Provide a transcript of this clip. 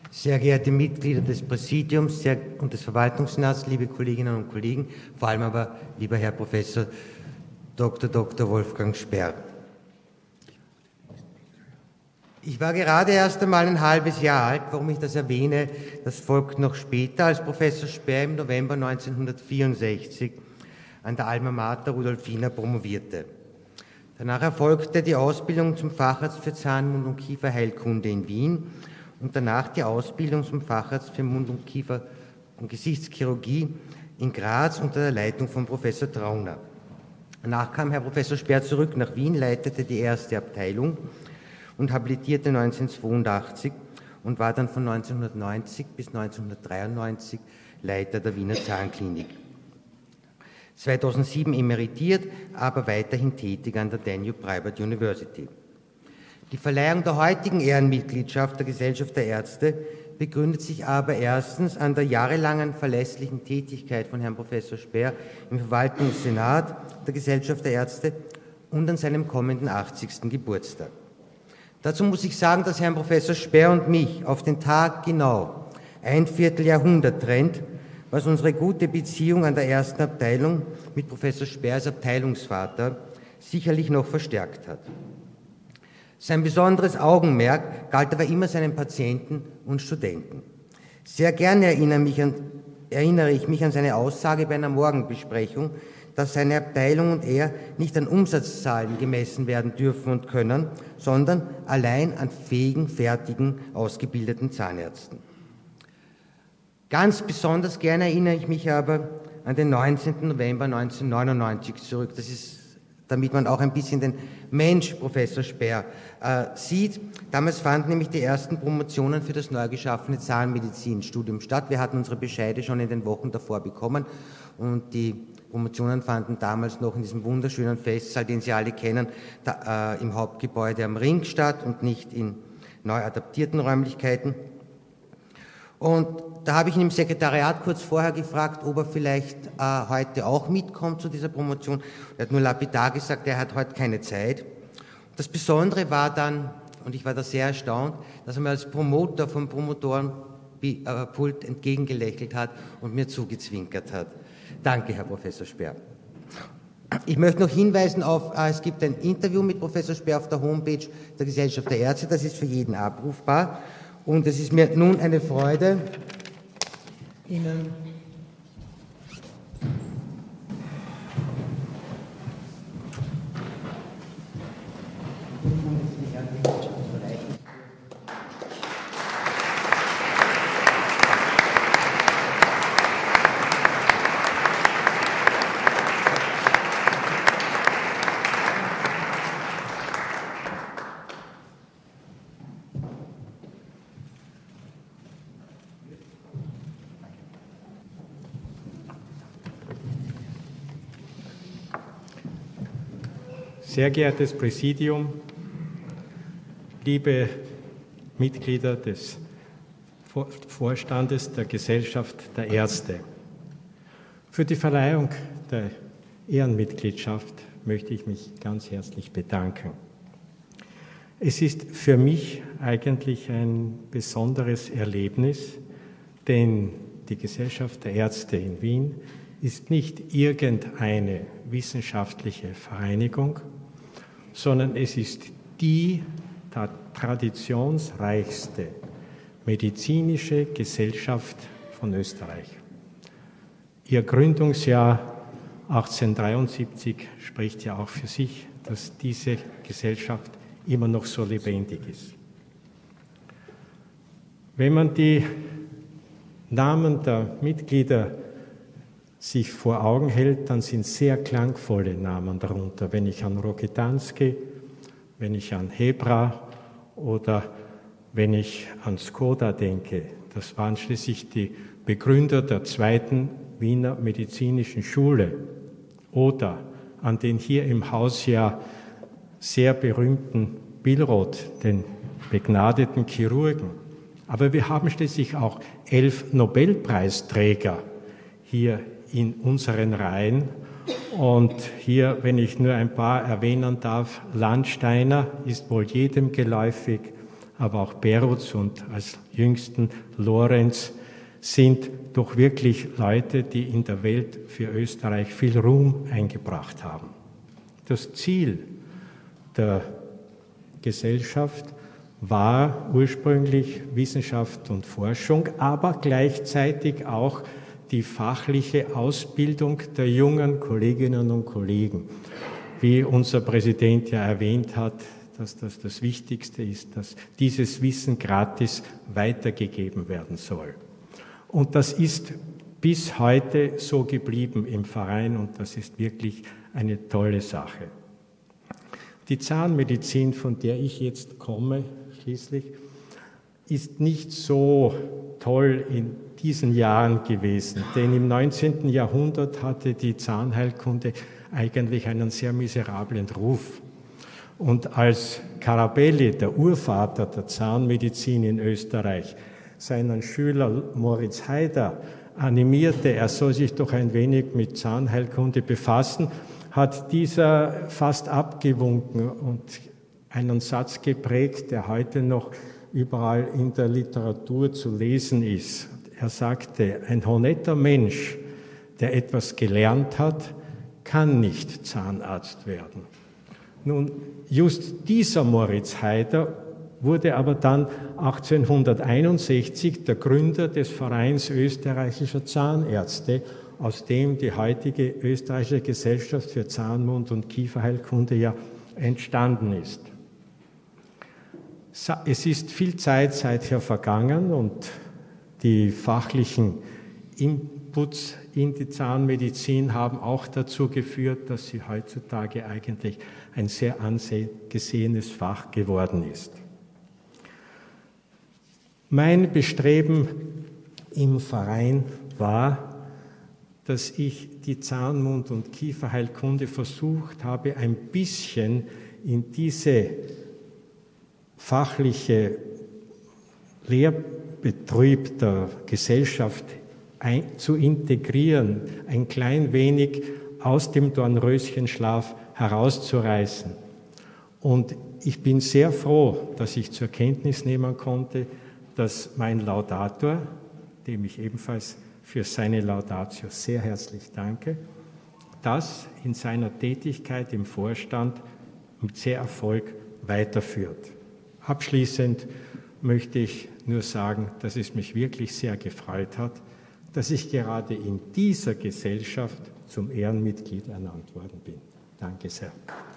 Sehr geehrte Mitglieder des Präsidiums und des Verwaltungsrats, liebe Kolleginnen und Kollegen, vor allem aber lieber Herr Professor Dr. Wolfgang Sperr. Ich war gerade erst einmal ein halbes Jahr alt. Warum ich das erwähne, das folgt noch später, als Professor Sperr im November 1964 an der Alma Mater Rudolfina promovierte. Danach erfolgte die Ausbildung zum Facharzt für Zahn-, Mund- und Kieferheilkunde in Wien und danach die Ausbildung zum Facharzt für Mund- und Kiefer- und Gesichtschirurgie in Graz unter der Leitung von Professor Trauner. Danach kam Herr Professor Sperr zurück nach Wien, leitete die erste Abteilung und habilitierte 1982 und war dann von 1990 bis 1993 Leiter der Wiener Zahnklinik. 2007 emeritiert, aber weiterhin tätig an der Danube Private University. Die Verleihung der heutigen Ehrenmitgliedschaft der Gesellschaft der Ärzte begründet sich aber erstens an der jahrelangen verlässlichen Tätigkeit von Herrn Professor Sperr im Verwaltungssenat der Gesellschaft der Ärzte und an seinem kommenden 80. Geburtstag. Dazu muss ich sagen, dass Herrn Professor Sperr und mich auf den Tag genau ein Vierteljahrhundert trennt, was unsere gute Beziehung an der ersten Abteilung mit Professor Sperr als Abteilungsvater sicherlich noch verstärkt hat. Sein besonderes Augenmerk galt aber immer seinen Patienten und Studenten. Sehr gerne erinnere ich mich an seine Aussage bei einer Morgenbesprechung, dass seine Abteilung und er nicht an Umsatzzahlen gemessen werden dürfen und können, sondern allein an fähigen, fertigen, ausgebildeten Zahnärzten. Ganz besonders gerne erinnere ich mich aber an den 19. November 1999 zurück. Das ist, damit man auch ein bisschen den Mensch Professor Sperr sieht. Damals fanden nämlich die ersten Promotionen für das neu geschaffene Zahnmedizinstudium statt. Wir hatten unsere Bescheide schon in den Wochen davor bekommen und die Promotionen fanden damals noch in diesem wunderschönen Festsaal, den Sie alle kennen, im Hauptgebäude am Ring statt und nicht in neu adaptierten Räumlichkeiten. Und da habe ich ihn im Sekretariat kurz vorher gefragt, ob er vielleicht heute auch mitkommt zu dieser Promotion. Er hat nur lapidar gesagt, er hat heute keine Zeit. Das Besondere war dann, und ich war da sehr erstaunt, dass er mir als Promotor vom Promotorenpult entgegengelächelt hat und mir zugezwinkert hat. Danke, Herr Professor Sperr. Ich möchte noch hinweisen auf, es gibt ein Interview mit Professor Sperr auf der Homepage der Gesellschaft der Ärzte, das ist für jeden abrufbar. Und es ist mir nun eine Freude, Ihnen Sehr geehrtes Präsidium, liebe Mitglieder des Vorstandes der Gesellschaft der Ärzte, für die Verleihung der Ehrenmitgliedschaft möchte ich mich ganz herzlich bedanken. Es ist für mich eigentlich ein besonderes Erlebnis, denn die Gesellschaft der Ärzte in Wien ist nicht irgendeine wissenschaftliche Vereinigung, sondern es ist die traditionsreichste medizinische Gesellschaft von Österreich. Ihr Gründungsjahr 1873 spricht ja auch für sich, dass diese Gesellschaft immer noch so lebendig ist. Wenn man die Namen der Mitglieder sich vor Augen hält, dann sind sehr klangvolle Namen darunter. Wenn ich an Rokitansky, wenn ich an Hebra oder wenn ich an Skoda denke, das waren schließlich die Begründer der zweiten Wiener Medizinischen Schule, oder an den hier im Haus ja sehr berühmten Billroth, den begnadeten Chirurgen. Aber wir haben schließlich auch 11 Nobelpreisträger hier in unseren Reihen. Und hier, wenn ich nur ein paar erwähnen darf, Landsteiner ist wohl jedem geläufig, aber auch Perutz und als jüngsten Lorenz sind doch wirklich Leute, die in der Welt für Österreich viel Ruhm eingebracht haben. Das Ziel der Gesellschaft war ursprünglich Wissenschaft und Forschung, aber gleichzeitig auch die fachliche Ausbildung der jungen Kolleginnen und Kollegen. Wie unser Präsident ja erwähnt hat, dass das Wichtigste ist, dass dieses Wissen gratis weitergegeben werden soll. Und das ist bis heute so geblieben im Verein und das ist wirklich eine tolle Sache. Die Zahnmedizin, von der ich jetzt komme, schließlich, ist nicht so toll in diesen Jahren gewesen, denn im 19. Jahrhundert hatte die Zahnheilkunde eigentlich einen sehr miserablen Ruf. Und als Carabelli, der Urvater der Zahnmedizin in Österreich, seinen Schüler Moritz Haider animierte, er soll sich doch ein wenig mit Zahnheilkunde befassen, hat dieser fast abgewunken und einen Satz geprägt, der heute noch überall in der Literatur zu lesen ist. Er sagte, ein honetter Mensch, der etwas gelernt hat, kann nicht Zahnarzt werden. Nun, just dieser Moritz Haider wurde aber dann 1861 der Gründer des Vereins österreichischer Zahnärzte, aus dem die heutige österreichische Gesellschaft für Zahn-, Mund- und Kieferheilkunde ja entstanden ist. Es ist viel Zeit seither vergangen und die fachlichen Inputs in die Zahnmedizin haben auch dazu geführt, dass sie heutzutage eigentlich ein sehr angesehenes Fach geworden ist. Mein Bestreben im Verein war, dass ich die Zahn-, Mund- und Kieferheilkunde versucht habe, ein bisschen in diese fachliche Lehrbetrieb der Gesellschaft zu integrieren, ein klein wenig aus dem Dornröschenschlaf herauszureißen. Und ich bin sehr froh, dass ich zur Kenntnis nehmen konnte, dass mein Laudator, dem ich ebenfalls für seine Laudatio sehr herzlich danke, das in seiner Tätigkeit im Vorstand mit sehr Erfolg weiterführt. Abschließend möchte ich nur sagen, dass es mich wirklich sehr gefreut hat, dass ich gerade in dieser Gesellschaft zum Ehrenmitglied ernannt worden bin. Danke sehr.